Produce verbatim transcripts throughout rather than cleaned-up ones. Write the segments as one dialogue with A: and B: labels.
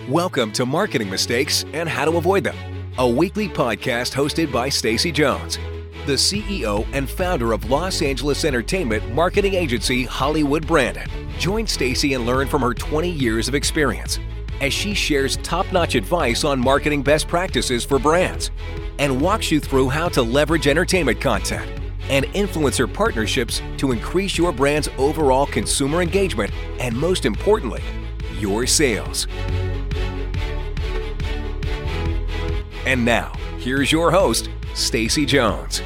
A: Welcome to Marketing Mistakes and How to Avoid Them, a weekly podcast hosted by Stacey Jones, the C E O and founder of Los Angeles entertainment marketing agency Hollywood Branded. Join Stacey and learn from her twenty years of experience as she shares top-notch advice on marketing best practices for brands and walks you through how to leverage entertainment content and influencer partnerships to increase your brand's overall consumer engagement and, most importantly, your sales. And now, here's your host, Stacey Jones.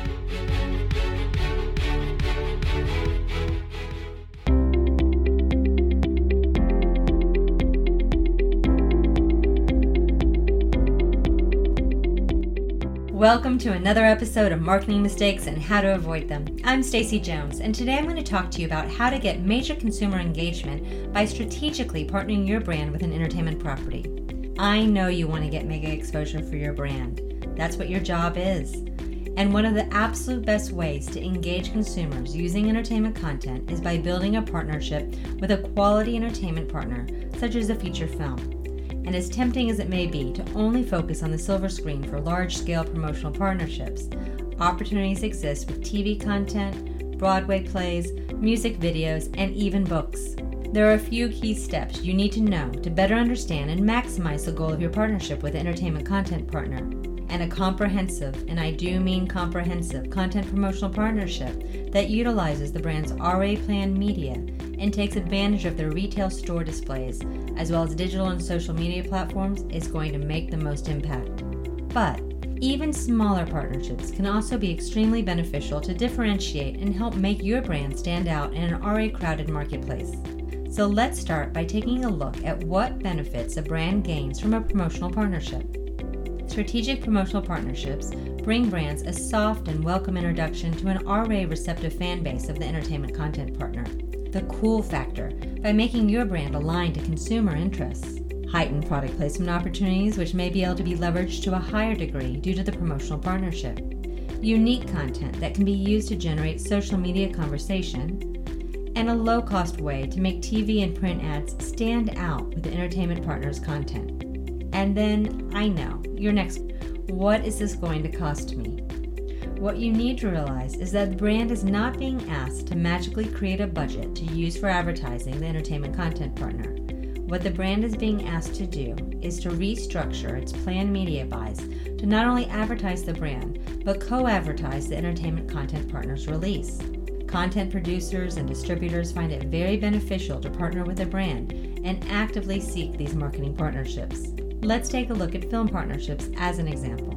B: Welcome to another episode of Marketing Mistakes and How to Avoid Them. I'm Stacey Jones, and today I'm going to talk to you about how to get major consumer engagement by strategically partnering your brand with an entertainment property. I know you want to get mega exposure for your brand. That's what your job is. And one of the absolute best ways to engage consumers using entertainment content is by building a partnership with a quality entertainment partner, such as a feature film. And as tempting as it may be to only focus on the silver screen for large-scale promotional partnerships, opportunities exist with T V content, Broadway plays, music videos, and even books. There are a few key steps you need to know to better understand and maximize the goal of your partnership with an entertainment content partner. And a comprehensive, and I do mean comprehensive, content promotional partnership that utilizes the brand's already planned media and takes advantage of their retail store displays, as well as digital and social media platforms, is going to make the most impact. But even smaller partnerships can also be extremely beneficial to differentiate and help make your brand stand out in an already crowded marketplace. So let's start by taking a look at what benefits a brand gains from a promotional partnership. Strategic promotional partnerships bring brands a soft and welcome introduction to an already receptive fan base of the entertainment content partner. The cool factor by making your brand aligned to consumer interests. Heightened product placement opportunities which may be able to be leveraged to a higher degree due to the promotional partnership. Unique content that can be used to generate social media conversation. And a low-cost way to make T V and print ads stand out with the entertainment partner's content. And then, I know, your next, what is this going to cost me? What you need to realize is that the brand is not being asked to magically create a budget to use for advertising the entertainment content partner. What the brand is being asked to do is to restructure its planned media buys to not only advertise the brand, but co-advertise the entertainment content partner's release. Content producers and distributors find it very beneficial to partner with a brand and actively seek these marketing partnerships. Let's take a look at film partnerships as an example.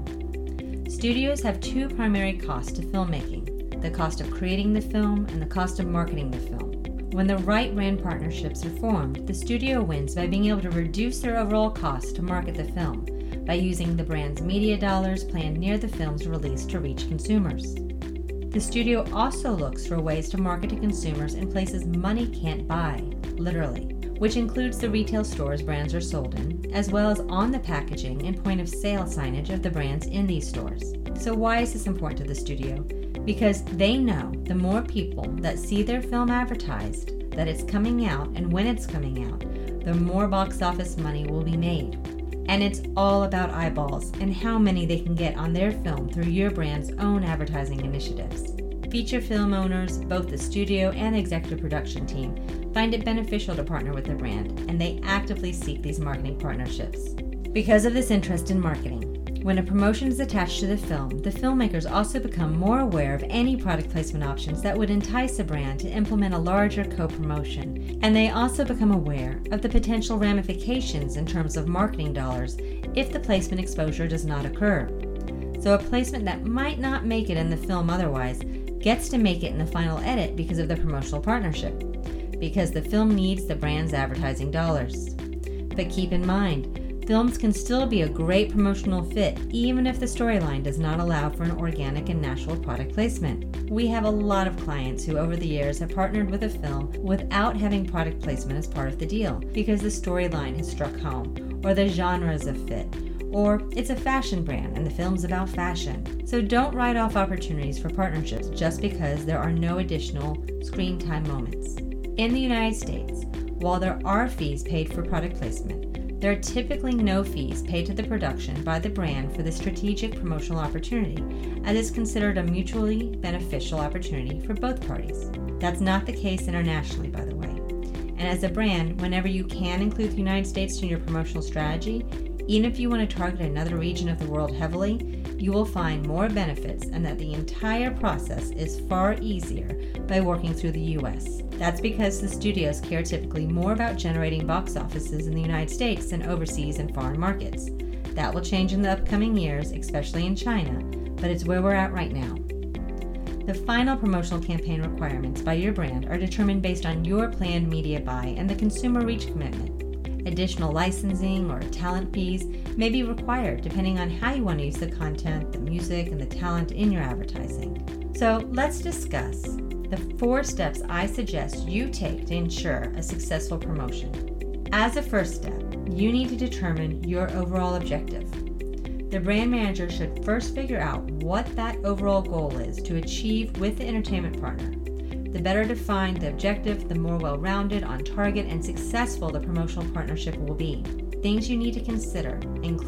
B: Studios have two primary costs to filmmaking: the cost of creating the film and the cost of marketing the film. When the right brand partnerships are formed, the studio wins by being able to reduce their overall cost to market the film by using the brand's media dollars planned near the film's release to reach consumers. The studio also looks for ways to market to consumers in places money can't buy, literally, which includes the retail stores brands are sold in, as well as on the packaging and point of sale signage of the brands in these stores. So why is this important to the studio? Because they know the more people that see their film advertised, that it's coming out and when it's coming out, the more box office money will be made. And it's all about eyeballs and how many they can get on their film through your brand's own advertising initiatives. Feature film owners, both the studio and the executive production team, find it beneficial to partner with the brand, and they actively seek these marketing partnerships. Because of this interest in marketing, when a promotion is attached to the film, the filmmakers also become more aware of any product placement options that would entice a brand to implement a larger co-promotion, and they also become aware of the potential ramifications in terms of marketing dollars if the placement exposure does not occur. So a placement that might not make it in the film otherwise gets to make it in the final edit because of the promotional partnership, because the film needs the brand's advertising dollars. But keep in mind, films can still be a great promotional fit even if the storyline does not allow for an organic and natural product placement. We have a lot of clients who over the years have partnered with a film without having product placement as part of the deal because the storyline has struck home, or the genre is a fit, or it's a fashion brand and the film's about fashion. So don't write off opportunities for partnerships just because there are no additional screen time moments. In the United States, while there are fees paid for product placement, There are typically no fees paid to the production by the brand for the strategic promotional opportunity, as it's considered a mutually beneficial opportunity for both parties. That's not the case internationally, by the way. And as a brand, whenever you can include the United States in your promotional strategy, even if you want to target another region of the world heavily, you will find more benefits and that the entire process is far easier by working through the U S. That's because the studios care typically more about generating box offices in the United States than overseas and foreign markets. That will change in the upcoming years, especially in China, but it's where we're at right now. The final promotional campaign requirements by your brand are determined based on your planned media buy and the consumer reach commitment. Additional licensing or talent fees may be required depending on how you want to use the content, the music, and the talent in your advertising. So let's discuss the four steps I suggest you take to ensure a successful promotion. As a first step, you need to determine your overall objective. The brand manager should first figure out what that overall goal is to achieve with the entertainment partner. The better defined the objective, the more well-rounded, on target, and successful the promotional partnership will be. Things you need to consider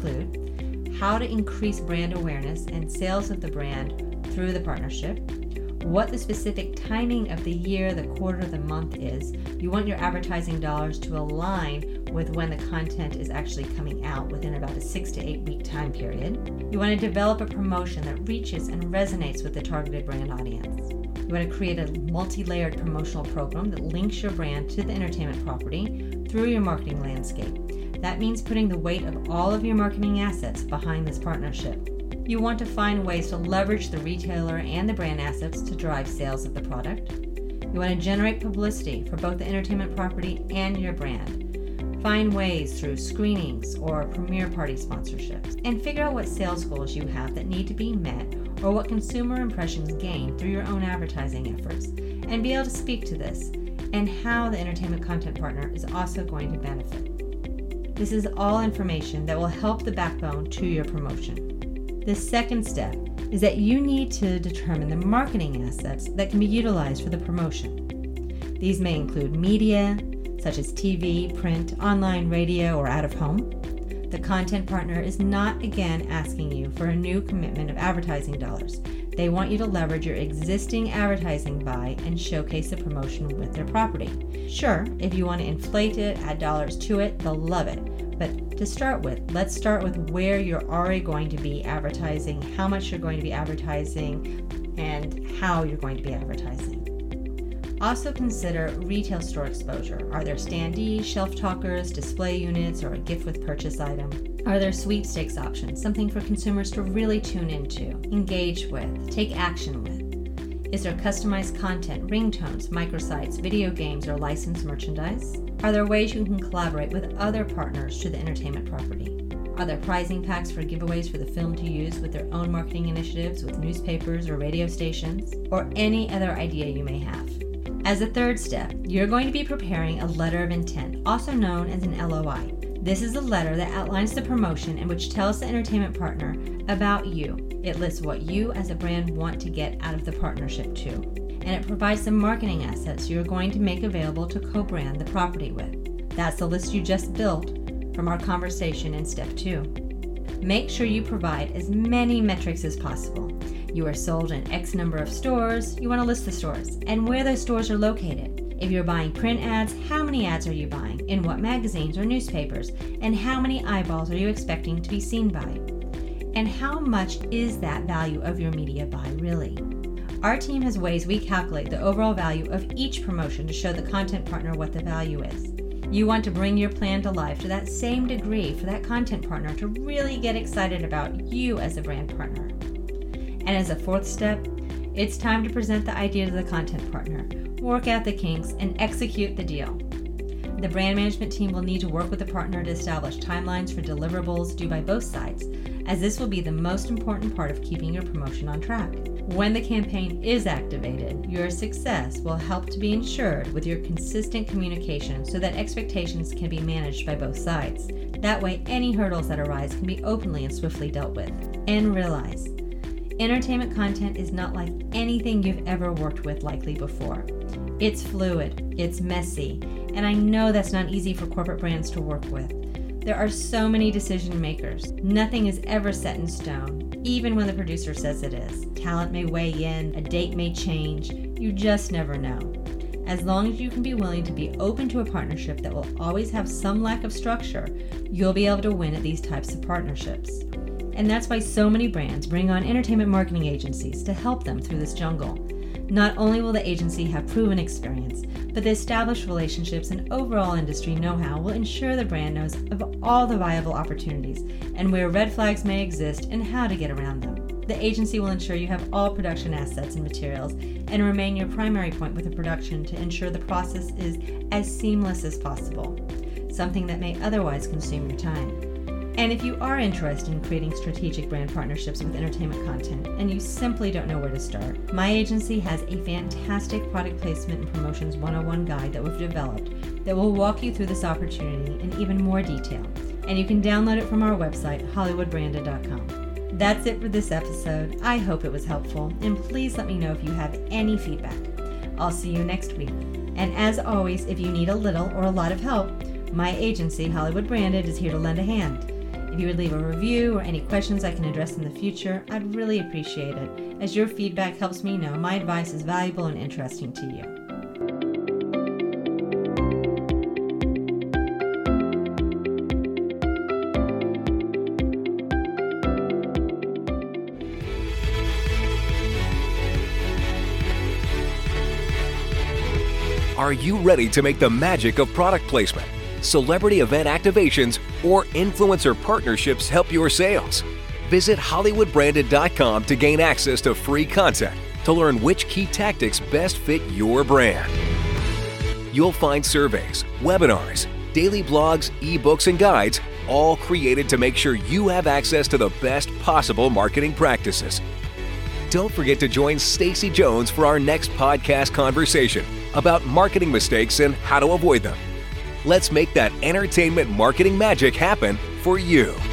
B: include how to increase brand awareness and sales of the brand through the partnership, what the specific timing of the year, the quarter, the month is. You want your advertising dollars to align with when the content is actually coming out within about a six to eight week time period. You want to develop a promotion that reaches and resonates with the targeted brand audience. You want to create a multi-layered promotional program that links your brand to the entertainment property through your marketing landscape. That means putting the weight of all of your marketing assets behind this partnership. You want to find ways to leverage the retailer and the brand assets to drive sales of the product. You want to generate publicity for both the entertainment property and your brand. Find ways through screenings or premiere party sponsorships, and figure out what sales goals you have that need to be met or what consumer impressions gain through your own advertising efforts, and be able to speak to this and how the entertainment content partner is also going to benefit. This is all information that will help the backbone to your promotion. The second step is that you need to determine the marketing assets that can be utilized for the promotion. These may include media, such as T V, print, online, radio, or out of home. The content partner is not again asking you for a new commitment of advertising dollars. They want you to leverage your existing advertising buy and showcase the promotion with their property. Sure, if you want to inflate it, add dollars to it, they'll love it. But to start with, let's start with where you're already going to be advertising, how much you're going to be advertising, and how you're going to be advertising. Also consider retail store exposure. Are there standees, shelf talkers, display units, or a gift with purchase item? Are there sweepstakes options, something for consumers to really tune into, engage with, take action with? Is there customized content, ringtones, microsites, video games, or licensed merchandise? Are there ways you can collaborate with other partners to the entertainment property? Are there prizing packs for giveaways for the film to use with their own marketing initiatives with newspapers or radio stations? Or any other idea you may have? As a third step, you're going to be preparing a letter of intent, also known as an L O I. This is a letter that outlines the promotion and which tells the entertainment partner about you. It lists what you as a brand want to get out of the partnership too. And it provides the marketing assets you're going to make available to co-brand the property with. That's the list you just built from our conversation in step two. Make sure you provide as many metrics as possible. You are sold in X number of stores, you want to list the stores, and where those stores are located. If you're buying print ads, how many ads are you buying? In what magazines or newspapers? And how many eyeballs are you expecting to be seen by? And how much is that value of your media buy really? Our team has ways we calculate the overall value of each promotion to show the content partner what the value is. You want to bring your plan to life to that same degree for that content partner to really get excited about you as a brand partner. And as a fourth step, it's time to present the idea to the content partner, work out the kinks, and execute the deal. The brand management team will need to work with the partner to establish timelines for deliverables due by both sides, as this will be the most important part of keeping your promotion on track. When the campaign is activated, your success will help to be ensured with your consistent communication so that expectations can be managed by both sides. That way, any hurdles that arise can be openly and swiftly dealt with. And realize, entertainment content is not like anything you've ever worked with likely before. It's fluid, it's messy, and I know that's not easy for corporate brands to work with. There are so many decision makers. Nothing is ever set in stone, even when the producer says it is. Talent may weigh in, a date may change. You just never know. As long as you can be willing to be open to a partnership that will always have some lack of structure, you'll be able to win at these types of partnerships. And that's why so many brands bring on entertainment marketing agencies to help them through this jungle. Not only will the agency have proven experience, but the established relationships and overall industry know-how will ensure the brand knows of all the viable opportunities and where red flags may exist and how to get around them. The agency will ensure you have all production assets and materials and remain your primary point with the production to ensure the process is as seamless as possible, something that may otherwise consume your time. And if you are interested in creating strategic brand partnerships with entertainment content and you simply don't know where to start, my agency has a fantastic product placement and promotions one oh one guide that we've developed that will walk you through this opportunity in even more detail. And you can download it from our website, hollywood branded dot com. That's it for this episode. I hope it was helpful, and please let me know if you have any feedback. I'll see you next week. And as always, if you need a little or a lot of help, my agency, Hollywood Branded, is here to lend a hand. If you would leave a review or any questions I can address in the future, I'd really appreciate it, as your feedback helps me know my advice is valuable and interesting to you.
A: Are you ready to make the magic of product placement, celebrity event activations, or influencer partnerships help your sales? Visit hollywood branded dot com to gain access to free content to learn which key tactics best fit your brand. You'll find surveys, webinars, daily blogs, ebooks, and guides, all created to make sure you have access to the best possible marketing practices. Don't forget to join Stacey Jones for our next podcast conversation about marketing mistakes and how to avoid them. Let's make that entertainment marketing magic happen for you.